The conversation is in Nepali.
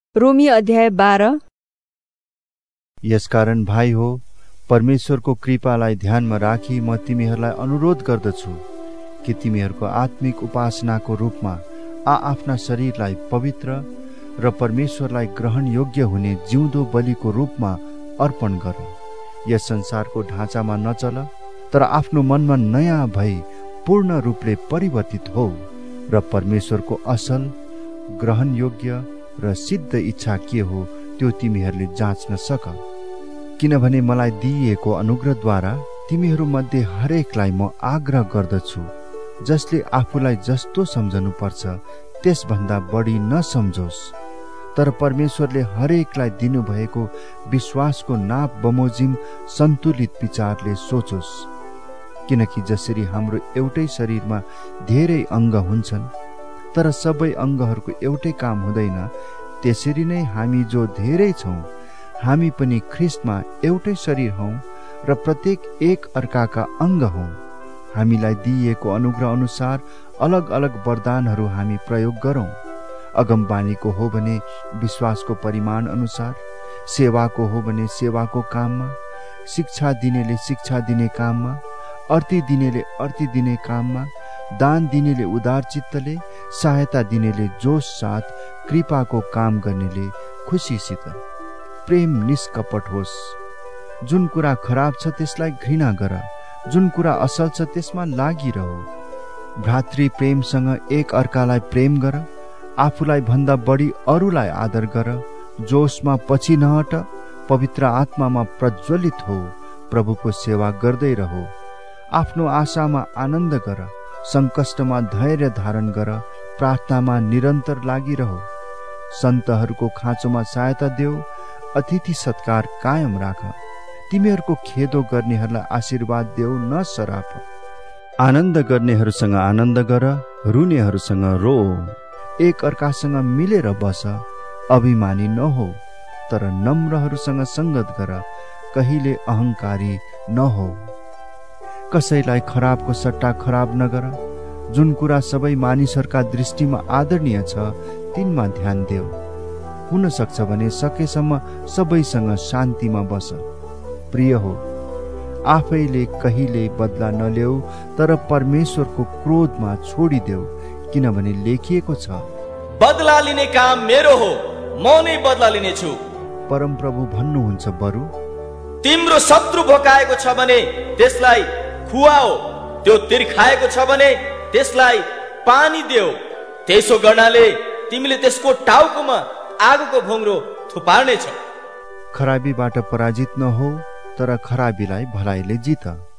रोमी अध्याय 12। यसकारण भाइ हो, परमेश्वरको कृपालाई ध्यानमा राखी म तिमीहरूलाई अनुरोध गर्दछु कि तिमीहरूको आत्मिक उपासनाको रूपमा आफ्ना शरीरलाई पवित्र र परमेश्वरलाई ग्रहण योग्य हुने जिउँदो बलिको रूपमा अर्पण गर। यस संसारको ढाँचामा नचल, तर आफ्नो मनमा नयाँ भई पूर्ण रूपले परिवर्तित हो र परमेश्वरको असल, ग्रहण योग्य र सिद्ध इच्छा के हो त्यो तिमीहरूले जाँच्न सक। किनभने मलाई दिइएको अनुग्रहद्वारा तिमीहरू मध्ये हरेकलाई म आग्रह गर्दछु, जसले आफूलाई जस्तो सम्झनु पर्छ त्यसभन्दा बढी नसम्झोस्, तर परमेश्वरले हरेकलाई दिनुभएको विश्वासको नाप बमोजिम सन्तुलित विचारले सोचोस्। किनकि जसरी हाम्रो एउटै शरीरमा धेरै अङ्ग हुन्छन्, तर सबै अङ्गहरूको एउटै काम हुँदैन, त्यसरी नै हामी जो धेरै छौँ हामी पनि ख्रिस्टमा एउटै शरीर हौँ र प्रत्येक एक अर्काका अङ्ग हौँ। हामीलाई दिइएको अनुग्रह अनुसार अलग अलग वरदानहरू हामी प्रयोग गरौँ। अगमबानीको हो भने विश्वासको परिमाण अनुसार, सेवाको हो भने सेवाको काममा, शिक्षा दिनेले शिक्षा दिने काममा, अर्ती दिनेले अर्ती दिने काममा, दान दिनेले उदार चित्तले, सहायता दिनेले जोश साथ, कृपाको काम गर्नेले खुसीसित। प्रेम निष्कपट होस्। जुन कुरा खराब छ त्यसलाई घृणा गर, जुन कुरा असल छ त्यसमा लागिरहो। भ्रातृ प्रेमसँग एक अर्कालाई प्रेम गर, आफूलाई भन्दा बढी अरूलाई आदर गर, जोशमा पछि नहट, पवित्र आत्मामा प्रज्वलित हो, प्रभुको सेवा गर्दै रहो। आफ्नो आशामा आनन्द गर, संकष्टमा धैर्य धारण गर, प्रार्थनामा निरन्तर लागिरहो। सन्तहरूको खाँचोमा सहायता देऊ, अतिथि सत्कार कायम राख। तिमीहरूको खेदो गर्नेहरूलाई आशीर्वाद देऊ, न सराप। आनन्द गर्नेहरूसँग आनन्द गर, रुनेहरूसँग रो। एक अर्कासँग मिलेर बस, अभिमानी नहो, तर नम्रहरूसँग संगत गर, कहिले अहङ्कारी नहो। कसैलाई खराबको सट्टा खराब नगर। जुन कुरा सबै मानिसहरूका दृष्टिमा आदरणीय छ तिनमा ध्यान देऊ। हुन सक्छ भने सकेसम्म सबैसँग शान्तिमा बस। प्रिय हो, आफैले कहिले बदला नलेऊ, तर परमेश्वरको क्रोधमा छोडिदेऊ, किनभने लेखिएको छ, बदला लिने काम मेरो हो, म नै बदला लिनेछु। परमप्रभु भन्नुहुन्छ, बरु तिम्रो शत्रु भोकाएको छ भने त्यसलाई खुवाओ, त्यो तिर्खाएको छ भने त्यसलाई पानी देऊ। त्यसो गर्नाले तिमीले त्यसको टाउकोमा आगोको भोङ्रो थुपार्नेछौ। खराबीबाट पराजित नहो, तर खराबीलाई भलाइले जित।